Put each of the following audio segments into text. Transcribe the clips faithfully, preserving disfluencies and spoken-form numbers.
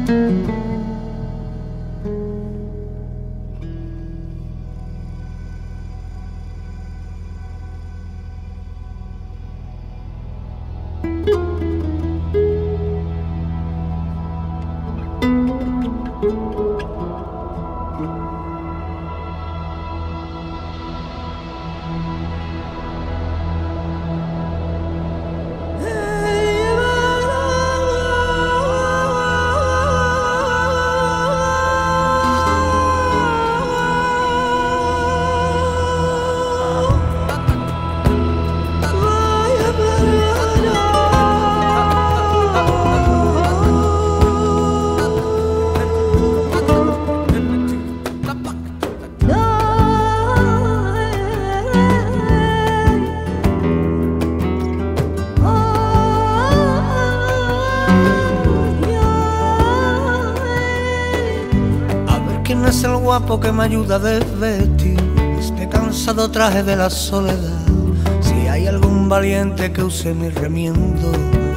¿Quién es el guapo que me ayuda a desvestir este cansado traje de la soledad? Si hay algún valiente que use mi remiendo.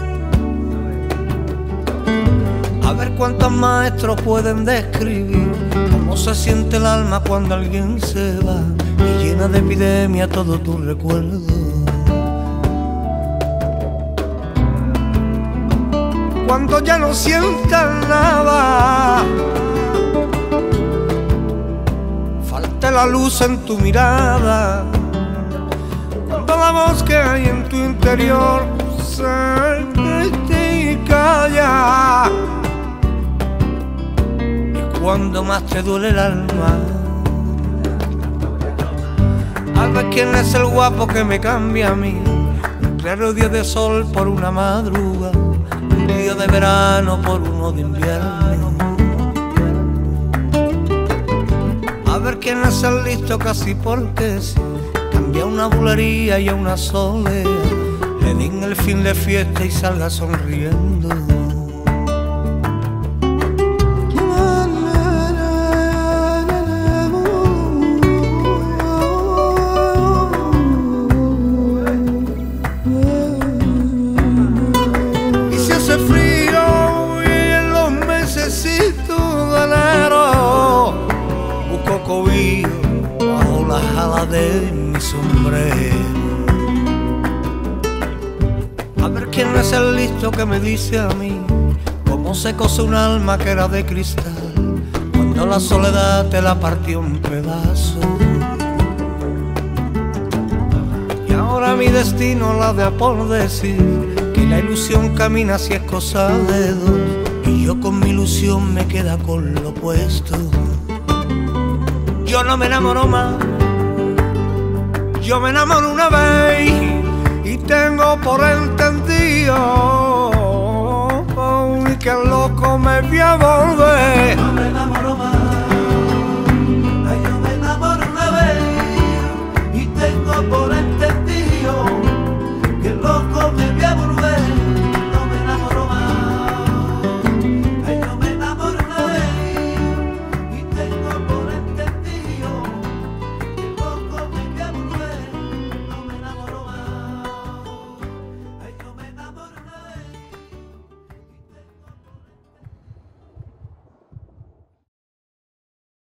A ver cuántos maestros pueden describir cómo se siente el alma cuando alguien se va y llena de epidemia todo tu recuerdo. Cuando ya no sientas nada, falte la luz en tu mirada, cuando la voz que hay en tu interior se te calla, y cuando más te duele el alma, al ver quién es el guapo que me cambia a mí, un claro día de sol por una madruga, un día de verano por uno de invierno. A ver quién es el listo casi porque sí, cambia una bulería y a una soledad, le den el fin de fiesta y salga sonriendo. Y si hace frío y en los mesecitos de enero, busco cobijo bajo las alas de mi sombrero. A ver quién es el listo que me dice a mí cómo se cose un alma que era de cristal cuando la soledad te la partió en pedazos. Y ahora mi destino la de por decir que la ilusión camina si es cosa de dos, y yo con mi ilusión me queda con lo opuesto. Yo no me enamoro más, yo me enamoro una vez y tengo por entendido que el loco me voy a volver. No me enamoro más, ay, yo me enamoro una vez y tengo por entendido